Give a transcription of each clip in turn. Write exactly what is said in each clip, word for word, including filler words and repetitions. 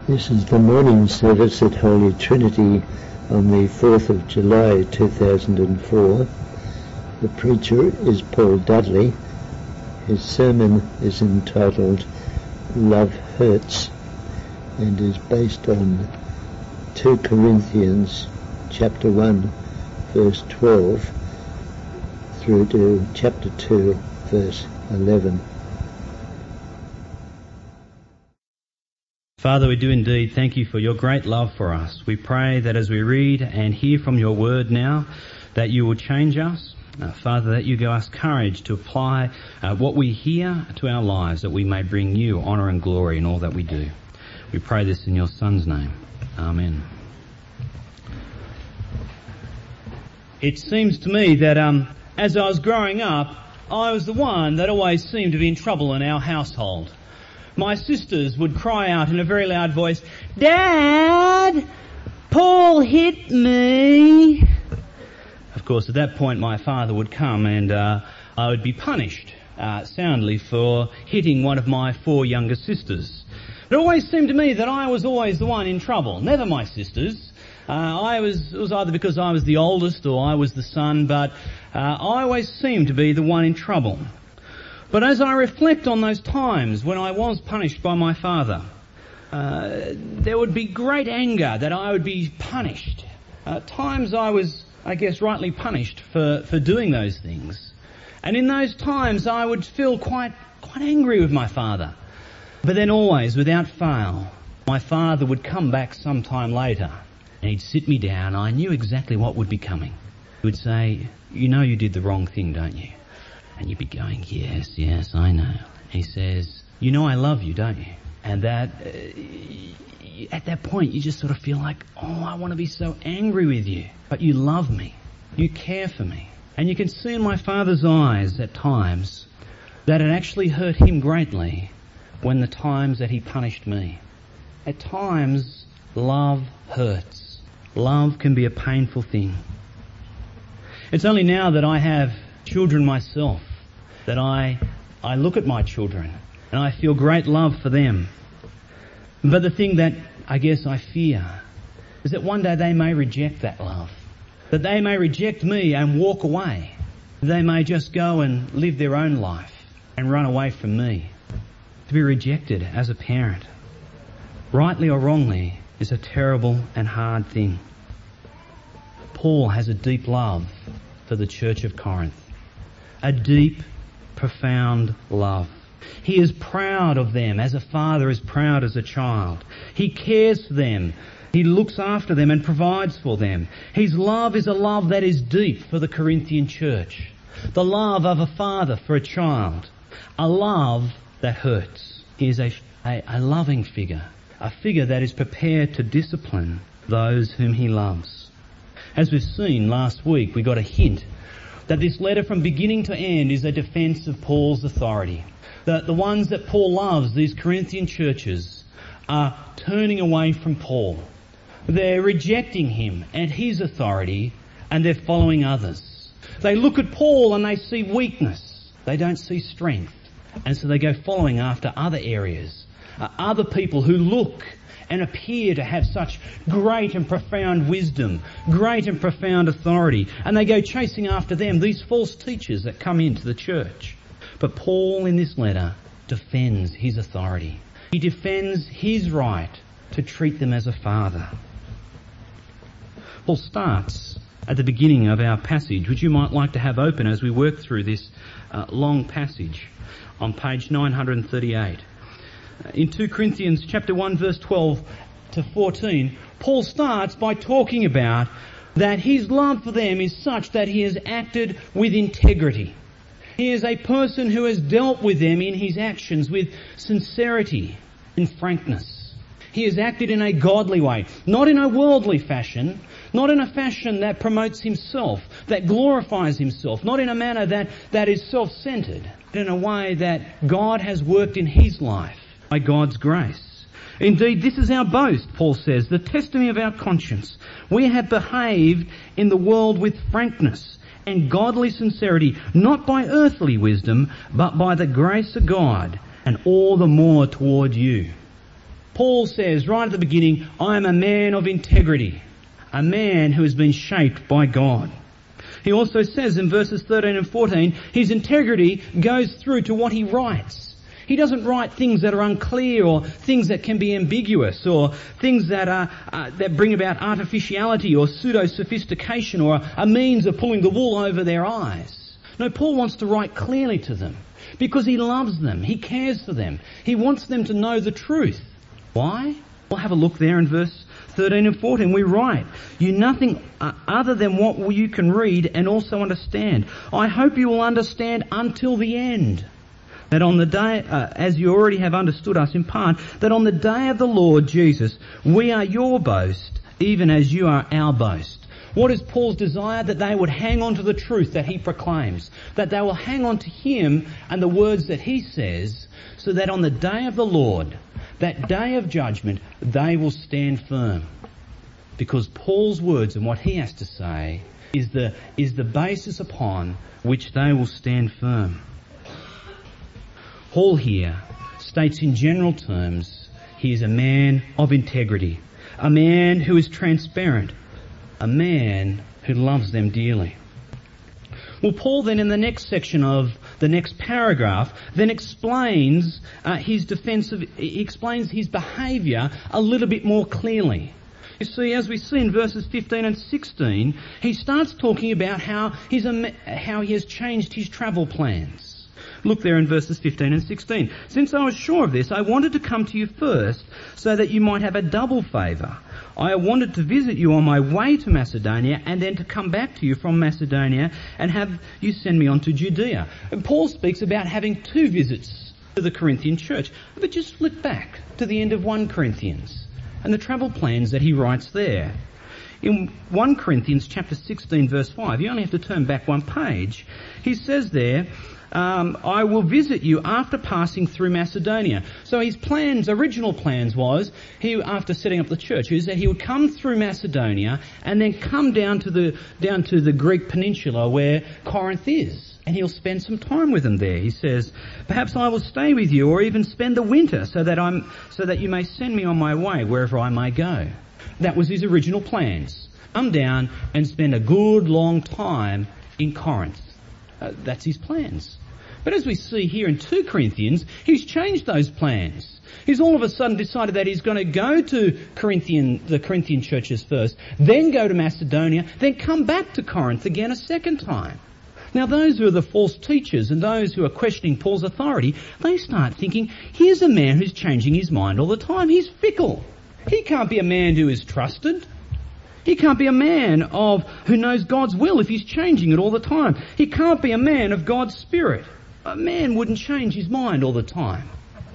This is the morning service at Holy Trinity on the fourth of July two thousand four. The preacher is Paul Dudley. His sermon is entitled Love Hurts and is based on two Corinthians chapter one verse twelve through to chapter two verse eleven. Father, we do indeed thank you for your great love for us. We pray that as we read and hear from your word now, that you will change us. Uh, Father, that you give us courage to apply uh, what we hear to our lives, that we may bring you honour and glory in all that we do. We pray this in your Son's name. Amen. It seems to me that um, as I was growing up, I was the one that always seemed to be in trouble in our household. My sisters would cry out in a very loud voice, "Dad, Paul hit me." Of course, at that point my father would come and uh, I would be punished uh, soundly for hitting one of my four younger sisters. It always seemed to me that I was always the one in trouble, never my sisters. Uh, I was, it was either because I was the oldest or I was the son, but uh, I always seemed to be the one in trouble. But as I reflect on those times when I was punished by my father, uh, there would be great anger that I would be punished. At times I was, I guess, rightly punished for, for doing those things. And in those times I would feel quite, quite angry with my father. But then always, without fail, my father would come back some time later and he'd sit me down. I knew exactly what would be coming. He would say, "You know you did the wrong thing, don't you?" And you'd be going, "Yes, yes, I know." He says, "You know I love you, don't you?" And that, uh, at that point, you just sort of feel like, "Oh, I want to be so angry with you." But you love me. You care for me. And you can see in my father's eyes at times that it actually hurt him greatly when the times that he punished me. At times, love hurts. Love can be a painful thing. It's only now that I have children myself that I I look at my children and I feel great love for them. But the thing that I guess I fear is that one day they may reject that love, that they may reject me and walk away. They may just go and live their own life and run away from me. To be rejected as a parent, rightly or wrongly, is a terrible and hard thing. Paul has a deep love for the church of Corinth. A deep, profound love. He is proud of them as a father is proud as a child. He cares for them. He looks after them and provides for them. His love is a love that is deep for the Corinthian church. The love of a father for a child. A love that hurts. He is a, a, a loving figure. A figure that is prepared to discipline those whom he loves. As we've seen last week, we got a hint that this letter from beginning to end is a defence of Paul's authority. That the ones that Paul loves, these Corinthian churches, are turning away from Paul. They're rejecting him and his authority, and they're following others. They look at Paul and they see weakness. They don't see strength. And so they go following after other areas, uh, other people who look and appear to have such great and profound wisdom, great and profound authority. And they go chasing after them, these false teachers that come into the church. But Paul in this letter defends his authority. He defends his right to treat them as a father. Paul starts at the beginning of our passage, which you might like to have open as we work through this uh, long passage on page nine hundred thirty-eight. In two Corinthians chapter one verse twelve to fourteen, Paul starts by talking about that his love for them is such that he has acted with integrity. He is a person who has dealt with them in his actions with sincerity and frankness. He has acted in a godly way, not in a worldly fashion, not in a fashion that promotes himself, that glorifies himself, not in a manner that, that is self-centered, but in a way that God has worked in his life by God's grace. Indeed, this is our boast, Paul says, the testimony of our conscience. We have behaved in the world with frankness and godly sincerity, not by earthly wisdom, but by the grace of God, and all the more toward you. Paul says right at the beginning, I am a man of integrity, a man who has been shaped by God. He also says in verses thirteen and fourteen, his integrity goes through to what he writes. He doesn't write things that are unclear or things that can be ambiguous or things that are uh, that bring about artificiality or pseudo-sophistication or a, a means of pulling the wool over their eyes. No, Paul wants to write clearly to them because he loves them. He cares for them. He wants them to know the truth. Why? We'll have a look there in verse thirteen and fourteen. We write, you nothing uh, other than what you can read and also understand. I hope you will understand until the end. That on the day, uh, as you already have understood us in part, that on the day of the Lord Jesus, we are your boast, even as you are our boast. What is Paul's desire? That they would hang on to the truth that he proclaims. That they will hang on to him and the words that he says, so that on the day of the Lord, that day of judgment, they will stand firm. Because Paul's words and what he has to say is the, is the basis upon which they will stand firm. Paul here states in general terms he is a man of integrity, a man who is transparent, a man who loves them dearly. Well, Paul then in the next section of the next paragraph then explains uh, his defensive, he explains his behaviour a little bit more clearly. You see, as we see in verses fifteen and sixteen, he starts talking about how he's a, how he has changed his travel plans. Look there in verses fifteen and sixteen. Since I was sure of this, I wanted to come to you first so that you might have a double favour. I wanted to visit you on my way to Macedonia and then to come back to you from Macedonia and have you send me on to Judea. And Paul speaks about having two visits to the Corinthian church. But just flip back to the end of First Corinthians and the travel plans that he writes there. In First Corinthians chapter sixteen verse five, you only have to turn back one page, he says there, Um, I will visit you after passing through Macedonia. So his plans, original plans was, he after setting up the church, is that he would come through Macedonia and then come down to the down to the Greek peninsula where Corinth is, and he'll spend some time with them there. He says, perhaps I will stay with you, or even spend the winter, so that I'm so that you may send me on my way wherever I may go. That was his original plans. Come down and spend a good long time in Corinth. Uh, that's his plans. But as we see here in Second Corinthians, he's changed those plans. He's all of a sudden decided that he's going to go to Corinthian, the Corinthian churches first, then go to Macedonia, then come back to Corinth again a second time. Now those who are the false teachers and those who are questioning Paul's authority, they start thinking, here's a man who's changing his mind all the time. He's fickle. He can't be a man who is trusted. He can't be a man of who knows God's will if he's changing it all the time. He can't be a man of God's Spirit. A man wouldn't change his mind all the time.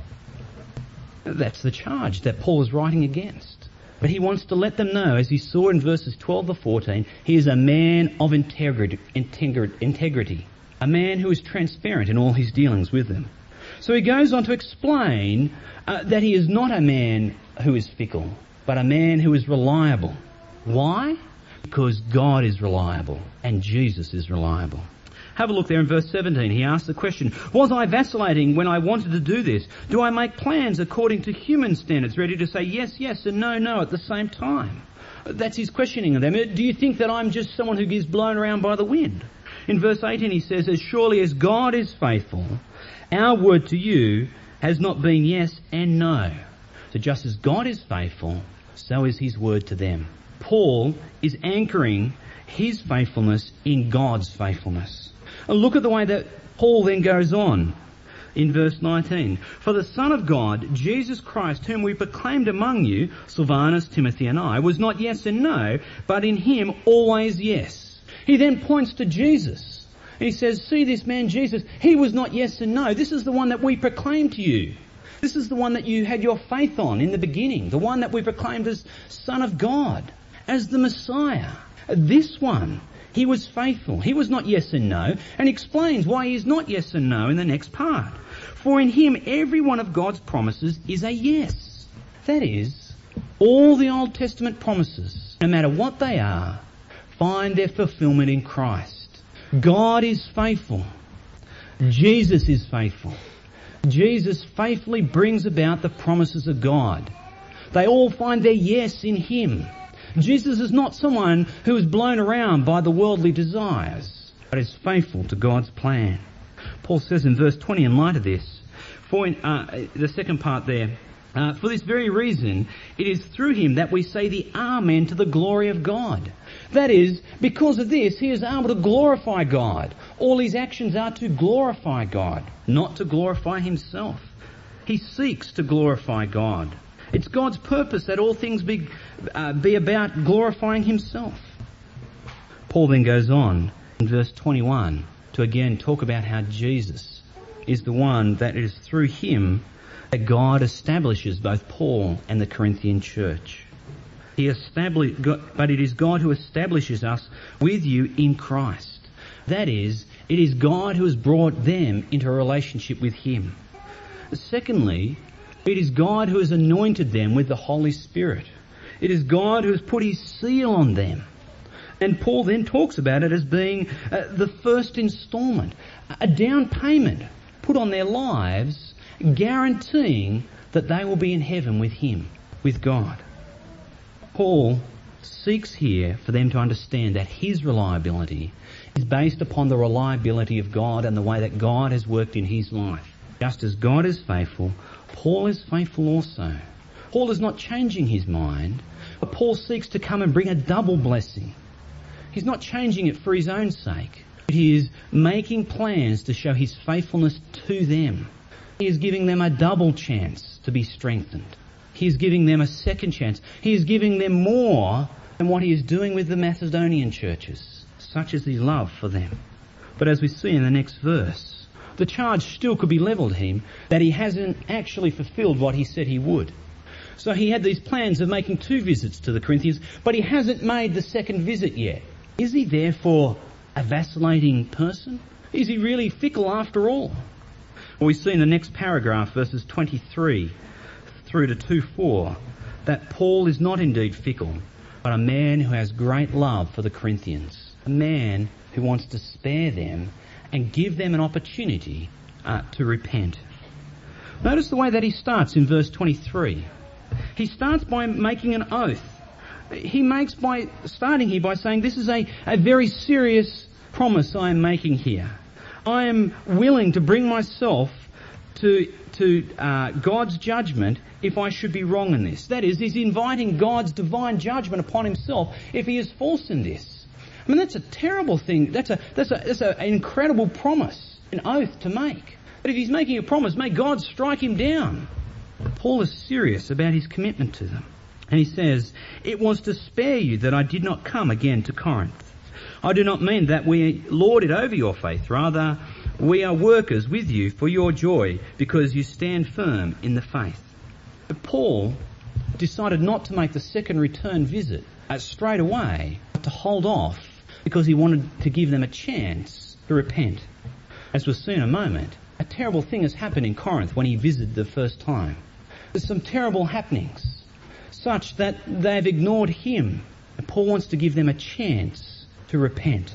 That's the charge that Paul is writing against. But he wants to let them know, as he saw in verses twelve to fourteen, he is a man of integrity, integrity, integrity, a man who is transparent in all his dealings with them. So he goes on to explain uh, that he is not a man who is fickle, but a man who is reliable. Why? Because God is reliable and Jesus is reliable. Have a look there in verse seventeen. He asks the question, was I vacillating when I wanted to do this? Do I make plans according to human standards, ready to say yes, yes and no, no at the same time? That's his questioning of them. Do you think that I'm just someone who gets blown around by the wind? In verse eighteen he says, as surely as God is faithful, our word to you has not been yes and no. So just as God is faithful, so is his word to them. Paul is anchoring his faithfulness in God's faithfulness. And look at the way that Paul then goes on in verse nineteen. For the Son of God, Jesus Christ, whom we proclaimed among you, Silvanus, Timothy and I, was not yes and no, but in him always yes. He then points to Jesus. And he says, see this man Jesus, he was not yes and no. This is the one that we proclaimed to you. This is the one that you had your faith on in the beginning. The one that we proclaimed as Son of God, as the Messiah. This one, he was faithful. He was not yes and no. And he explains why he is not yes and no in the next part. For in him every one of God's promises is a yes. That is, all the Old Testament promises, no matter what they are, find their fulfillment in Christ. God is faithful. Jesus is faithful. Jesus faithfully brings about the promises of God. They all find their yes in him. Jesus is not someone who is blown around by the worldly desires, but is faithful to God's plan. Paul says in verse twenty, in light of this, for in, uh, the second part there, uh, for this very reason, it is through him that we say the Amen to the glory of God. That is, because of this, he is able to glorify God. All his actions are to glorify God, not to glorify himself. He seeks to glorify God. It's God's purpose that all things be, uh, be about glorifying himself. Paul then goes on in verse twenty-one to again talk about how Jesus is the one that it is through him that God establishes both Paul and the Corinthian church. He established, but it is God who establishes us with you in Christ. That is, it is God who has brought them into a relationship with him. Secondly, it is God who has anointed them with the Holy Spirit. It is God who has put his seal on them. And Paul then talks about it as being uh, the first instalment, a down payment put on their lives, guaranteeing that they will be in heaven with him, with God. Paul seeks here for them to understand that his reliability is based upon the reliability of God and the way that God has worked in his life. Just as God is faithful, Paul is faithful also. Paul is not changing his mind, but Paul seeks to come and bring a double blessing. He's not changing it for his own sake, but he is making plans to show his faithfulness to them. He is giving them a double chance to be strengthened. He is giving them a second chance. He is giving them more than what he is doing with the Macedonian churches. Such is his love for them. But as we see in the next verse, the charge still could be levelled at him that he hasn't actually fulfilled what he said he would. So he had these plans of making two visits to the Corinthians, but he hasn't made the second visit yet. Is he therefore a vacillating person? Is he really fickle after all? Well, we see in the next paragraph, verses twenty-three through to two four, that Paul is not indeed fickle, but a man who has great love for the Corinthians, a man who wants to spare them and give them an opportunity uh, to repent. Notice the way that he starts in verse twenty-three. He starts by making an oath. He makes by starting here by saying, this is a, a very serious promise I am making here. I am willing to bring myself to to uh, God's judgment if I should be wrong in this. That is, he's inviting God's divine judgment upon himself if he is false in this. I mean, that's a terrible thing. That's a that's a that's a, an incredible promise, an oath to make. But if he's making a promise, may God strike him down. Paul is serious about his commitment to them. And he says, it was to spare you that I did not come again to Corinth. I do not mean that we lord it over your faith. Rather, we are workers with you for your joy because you stand firm in the faith. But Paul decided not to make the second return visit uh, straight away, but to hold off because he wanted to give them a chance to repent. As we'll see in a moment, a terrible thing has happened in Corinth when he visited the first time. There's some terrible happenings, such that they've ignored him, and Paul wants to give them a chance to repent.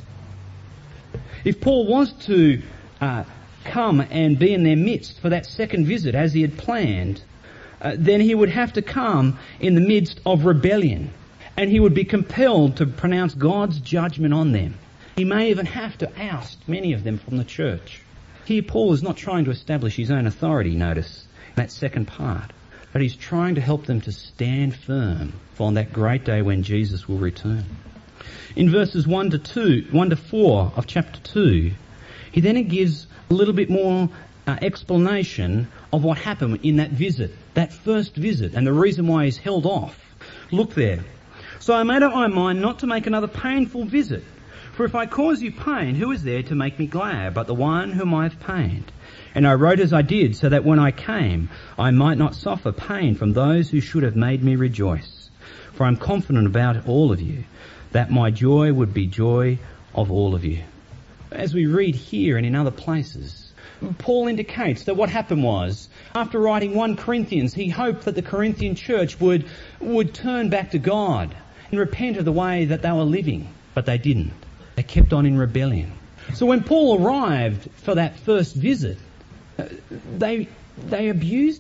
If Paul was to uh, come and be in their midst for that second visit as he had planned, uh, then he would have to come in the midst of rebellion, and he would be compelled to pronounce God's judgment on them. He may even have to oust many of them from the church. Here Paul is not trying to establish his own authority, notice, in that second part, but he's trying to help them to stand firm for on that great day when Jesus will return. In verses one to two, one to four of chapter two, he then gives a little bit more uh, explanation of what happened in that visit, that first visit, and the reason why he's held off. Look there. So I made up my mind not to make another painful visit. For if I cause you pain, who is there to make me glad but the one whom I have pained? And I wrote as I did, so that when I came, I might not suffer pain from those who should have made me rejoice. For I am confident about all of you, that my joy would be joy of all of you. As we read here and in other places, Paul indicates that what happened was, after writing First Corinthians, he hoped that the Corinthian church would, would turn back to God and repent of the way that they were living, but they didn't. They kept on in rebellion. So when Paul arrived for that first visit, they they abused him.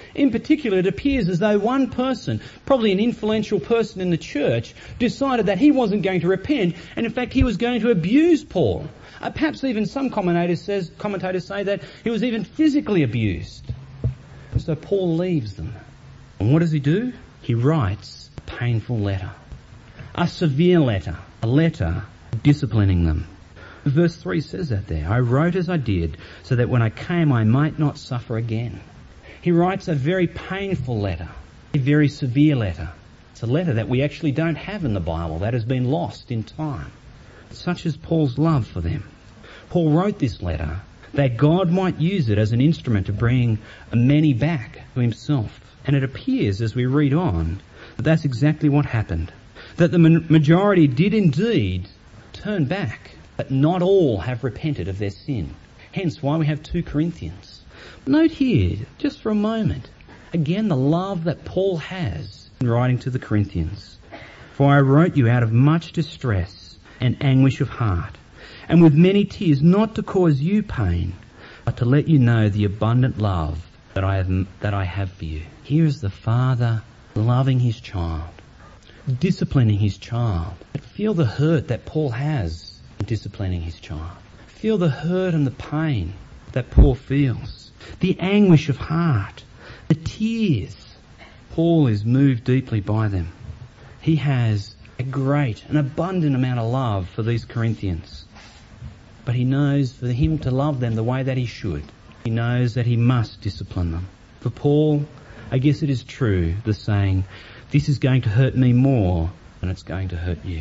In particular, it appears as though one person, probably an influential person in the church, decided that he wasn't going to repent, and in fact he was going to abuse Paul. Uh, perhaps even some commentators, says, commentators say that he was even physically abused. And so Paul leaves them. And what does he do? He writes a painful letter. A severe letter. A letter disciplining them. Verse three says that there. I wrote as I did, so that when I came I might not suffer again. He writes a very painful letter. A very severe letter. It's a letter that we actually don't have in the Bible, that has been lost in time. Such is Paul's love for them. Paul wrote this letter that God might use it as an instrument to bring many back to himself. And it appears as we read on that that's exactly what happened. That the majority did indeed turn back, but not all have repented of their sin. Hence why we have two Corinthians. Note here, just for a moment, again the love that Paul has in writing to the Corinthians. For I wrote you out of much distress and anguish of heart, and with many tears, not to cause you pain, but to let you know the abundant love that I have, that I have for you. Here is the Father loving his child, disciplining his child. Feel the hurt that Paul has in disciplining his child. Feel the hurt and the pain that Paul feels. The anguish of heart, the tears. Paul is moved deeply by them. He has a great, an abundant amount of love for these Corinthians. But he knows for him to love them the way that he should, he knows that he must discipline them. For Paul, I guess it is true, the saying, this is going to hurt me more than it's going to hurt you.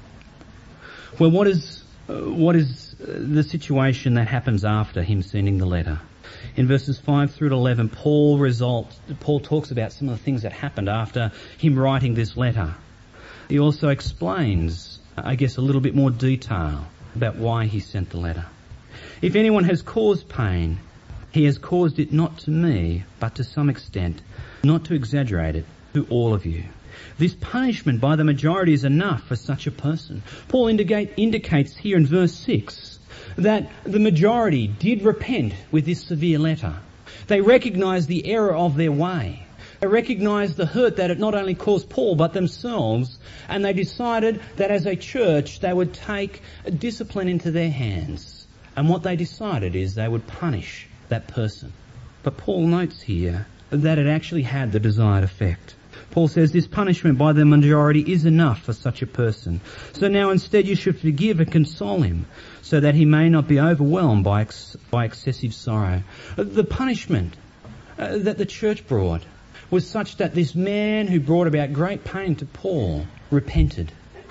Well, what is uh, what is uh, the situation that happens after him sending the letter? In verses five through to eleven, Paul results, Paul talks about some of the things that happened after him writing this letter. He also explains, I guess, a little bit more detail about why he sent the letter. If anyone has caused pain, he has caused it not to me, but to some extent, not to exaggerate it, to all of you. This punishment by the majority is enough for such a person. Paul indicate, indicates here in verse six that the majority did repent with this severe letter. They recognised the error of their way. They recognised the hurt that it not only caused Paul but themselves, and they decided that as a church they would take discipline into their hands. And what they decided is they would punish that person. But Paul notes here that it actually had the desired effect. Paul says this punishment by the majority is enough for such a person. So now instead you should forgive and console him, so that he may not be overwhelmed by ex- by excessive sorrow. The punishment uh, that the church brought was such that this man who brought about great pain to Paul repented.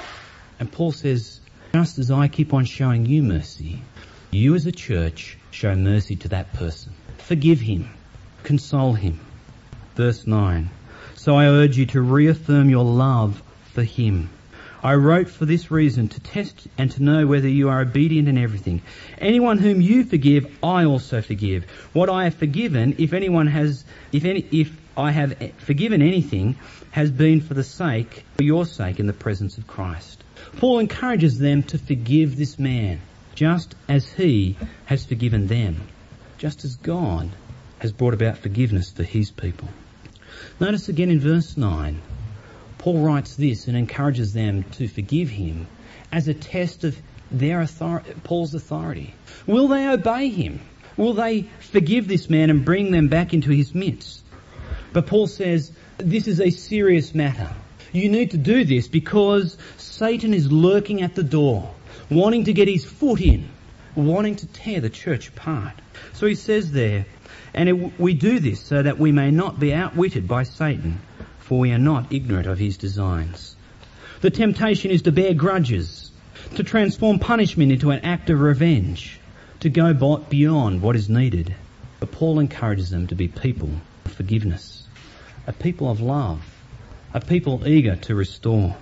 And Paul says, just as I keep on showing you mercy, you as a church show mercy to that person. Forgive him. Console him. Verse nine. So I urge you to reaffirm your love for him. I wrote for this reason, to test and to know whether you are obedient in everything. Anyone whom you forgive, I also forgive. What I have forgiven, if anyone has, if any, if I have forgiven anything, has been for the sake, for your sake, in the presence of Christ. Paul encourages them to forgive this man, just as he has forgiven them, just as God has brought about forgiveness for his people. Notice again in verse nine, Paul writes this and encourages them to forgive him as a test of their authority, Paul's authority. Will they obey him? Will they forgive this man and bring them back into his midst? But Paul says this is a serious matter. You need to do this because Satan is lurking at the door, wanting to get his foot in, wanting to tear the church apart. So he says there, and it, we do this so that we may not be outwitted by Satan, for we are not ignorant of his designs. The temptation is to bear grudges, to transform punishment into an act of revenge, to go beyond what is needed. But Paul encourages them to be people of forgiveness, a people of love, a people eager to restore.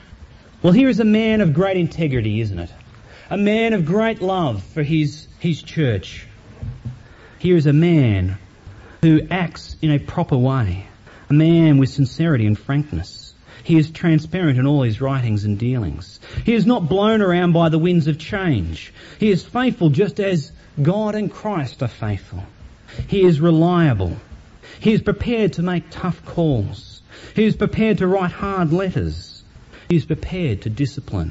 Well, here is a man of great integrity, isn't it? A man of great love for his, his church. Here is a man who acts in a proper way, a man with sincerity and frankness. He is transparent in all his writings and dealings. He is not blown around by the winds of change. He is faithful just as God and Christ are faithful. He is reliable. He is prepared to make tough calls. He is prepared to write hard letters. He is prepared to discipline,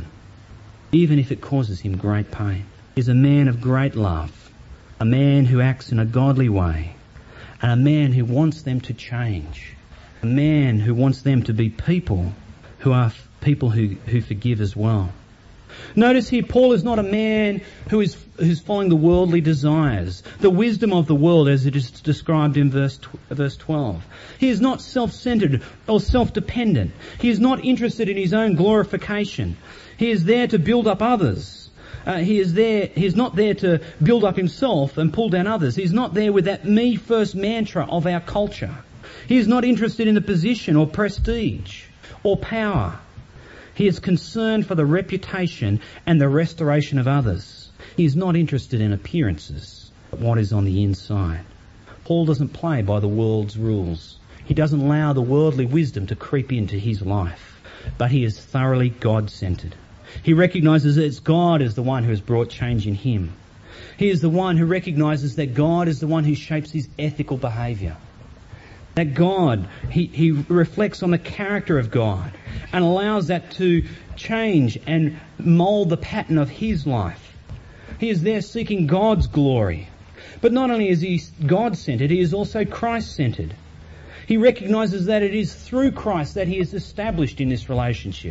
even if it causes him great pain. He is a man of great love, a man who acts in a godly way, and a man who wants them to change, a man who wants them to be people who are f- people who, who forgive as well. Notice here, Paul is not a man who is who's following the worldly desires, the wisdom of the world as it is described in verse verse twelve. He is not self-centered or self-dependent. He is not interested in his own glorification. He is there to build up others. Uh, he is there. He is not there to build up himself and pull down others. He is not there with that me first mantra of our culture. He is not interested in the position or prestige or power. He is concerned for the reputation and the restoration of others. He is not interested in appearances, but what is on the inside. Paul doesn't play by the world's rules. He doesn't allow the worldly wisdom to creep into his life, but he is thoroughly God-centered. He recognises that it's God is the one who has brought change in him. He is the one who recognises that God is the one who shapes his ethical behaviour. That God, he, he reflects on the character of God and allows that to change and mould the pattern of his life. He is there seeking God's glory. But not only is he God-centered, he is also Christ-centered. He recognises that it is through Christ that he is established in this relationship.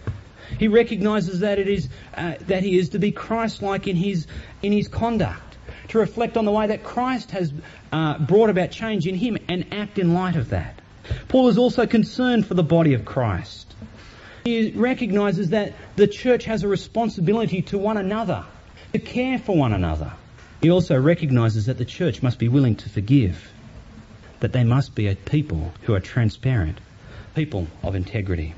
He recognises that it is uh, that he is to be Christ-like in his in his conduct, to reflect on the way that Christ has uh, brought about change in him and act in light of that. Paul is also concerned for the body of Christ. He recognises that the church has a responsibility to one another, to care for one another. He also recognises that the church must be willing to forgive, that they must be a people who are transparent, people of integrity.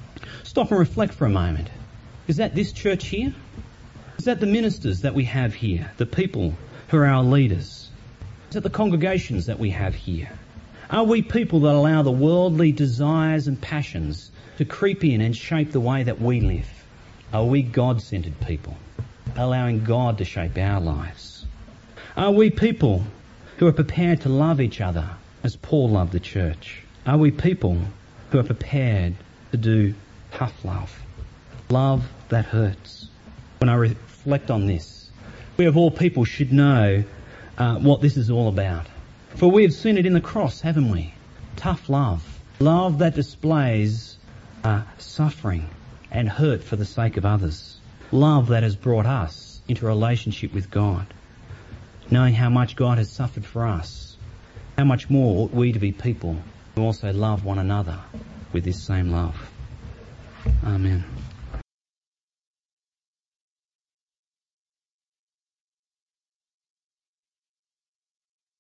Stop and reflect for a moment. Is that this church here? Is that the ministers that we have here, the people who are our leaders? Is that the congregations that we have here? Are we people that allow the worldly desires and passions to creep in and shape the way that we live? Are we God-centered people, allowing God to shape our lives? Are we people who are prepared to love each other as Paul loved the church? Are we people who are prepared to do tough love, love that hurts? When I reflect on this, we of all people should know uh, what this is all about. For we have seen it in the cross, haven't we? Tough love. Love that displays uh, suffering and hurt for the sake of others. Love that has brought us into a relationship with God. Knowing how much God has suffered for us, how much more ought we to be people who also love one another with this same love. Amen.